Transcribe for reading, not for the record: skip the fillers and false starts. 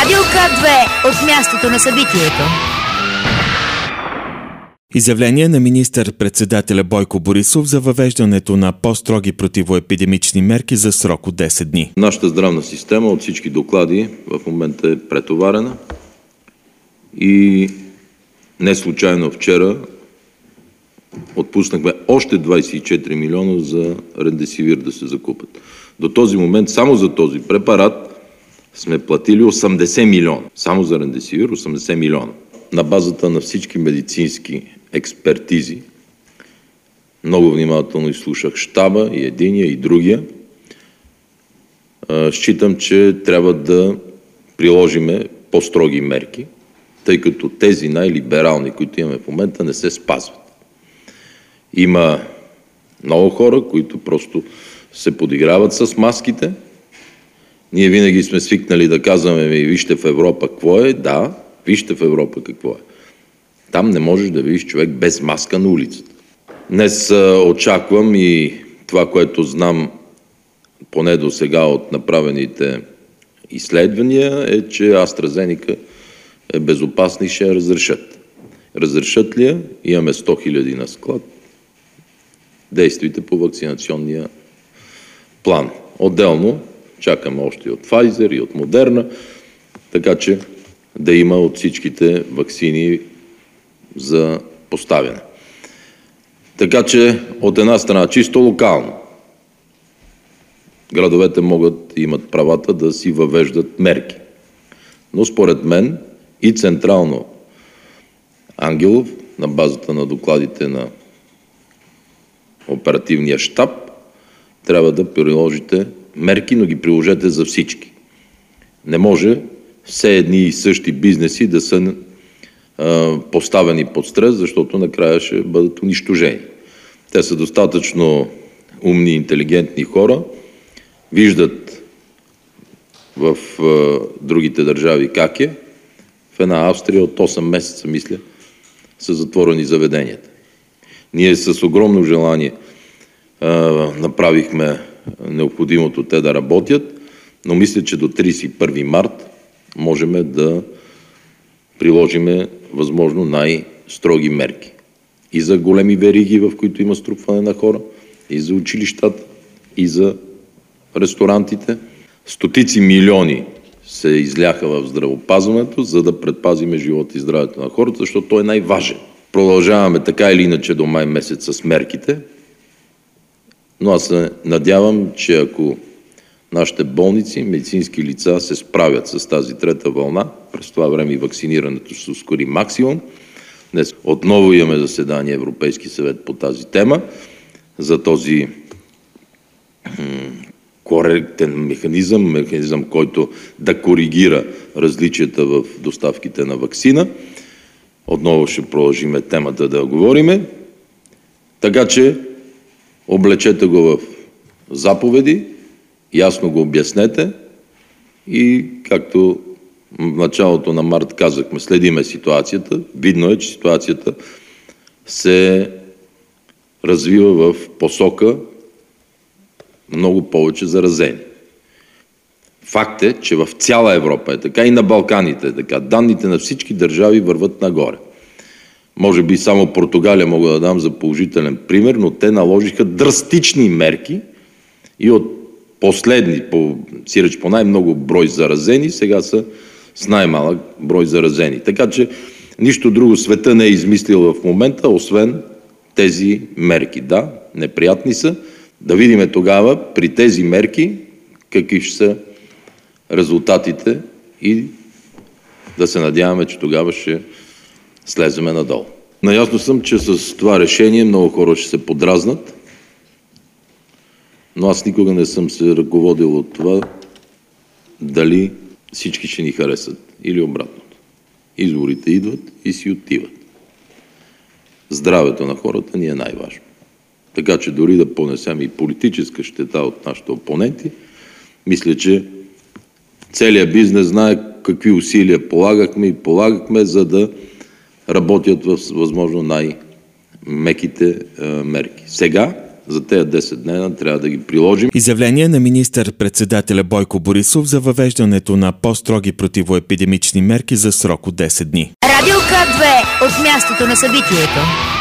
Радио К2 от мястото на събитието. Изявление на министър-председателя Бойко Борисов за въвеждането на по-строги противоепидемични мерки за срок от 10 дни. Нашата здравна система от всички доклади в момента е претоварена и не случайно вчера отпуснахме още 24 милиона за ремдесивир да се закупят. До този момент само за този препарат сме платили 80 милиона. Само за ремдесивир 80 милиона. На базата на всички медицински експертизи, много внимателно изслушах щаба, и единия, и другия. Считам, че трябва да приложиме по-строги мерки, тъй като тези най-либерални, които имаме в момента, не се спазват. Има много хора, които просто се подиграват с маските. Ние винаги сме свикнали да казваме: вижте в Европа какво е. Да, вижте в Европа какво е. Там не можеш да видиш човек без маска на улицата. Днес очаквам и това, което знам поне до сега от направените изследвания, е, че AstraZeneca е безопасна и ще я разрешат. Разрешат ли я? Имаме 100 хиляди на склад. Действайте по вакцинационния план. Отделно чакаме още и от Pfizer, и от Moderna, така че да има от всичките ваксини за поставяне. Така че от една страна чисто локално градовете могат и имат правата да си въвеждат мерки. Но според мен и централно Ангелов, на базата на докладите на оперативния щаб, трябва да приложите мерки, но ги приложете за всички. Не може все едни и същи бизнеси да са поставени под стрес, защото накрая ще бъдат унищожени. Те са достатъчно умни, интелигентни хора, виждат в другите държави как е. В една Австрия от 8 месеца, мисля, са затворени заведенията. Ние с огромно желание направихме необходимото те да работят, но мисля, че до 31 март можем да приложиме възможно най-строги мерки. И за големи вериги, в които има струпване на хора, и за училищата, и за ресторантите. Стотици милиони се изляха в здравеопазването, за да предпазиме живота и здравето на хората, защото той е най-важен. Продължаваме така или иначе до май месец с мерките, но аз се надявам, че ако нашите болници, медицински лица се справят с тази трета вълна, през това време и вакцинирането ще се ускори максимум. Днес отново имаме заседание Европейски съвет по тази тема, за този коректен механизъм, който да коригира различията в доставките на ваксина. Отново ще продължим темата да говориме. Така че облечете го в заповеди, ясно го обяснете и, както в началото на март казахме, следиме ситуацията. Видно е, че ситуацията се развива в посока много повече заразени. Факт е, че в цяла Европа е така, и на Балканите е така. Данните на всички държави върват нагоре. Може би само Португалия мога да дам за положителен пример, но те наложиха драстични мерки и от последни, сиреч по най-много брой заразени, сега са с най-малък брой заразени. Така че нищо друго света не е измислил в момента, освен тези мерки. Да, неприятни са. Да видим тогава при тези мерки какви ще са резултатите и да се надяваме, че тогава ще слеземе надолу. Наясно съм, че с това решение много хора ще се подразнат, но аз никога не съм се ръководил от това дали всички ще ни харесат или обратното. Изборите идват и си отиват. Здравето на хората ни е най-важно. Така че дори да понесем и политическа щета от нашите опоненти, мисля, че целият бизнес знае какви усилия полагахме, за да работят в възможно най-меките мерки. Сега За тези 10 дена трябва да ги приложим. Изявление на министър-председателя Бойко Борисов за въвеждането на по-строги противоепидемични мерки за срок от 10 дни. Радио К2 от мястото на събитието.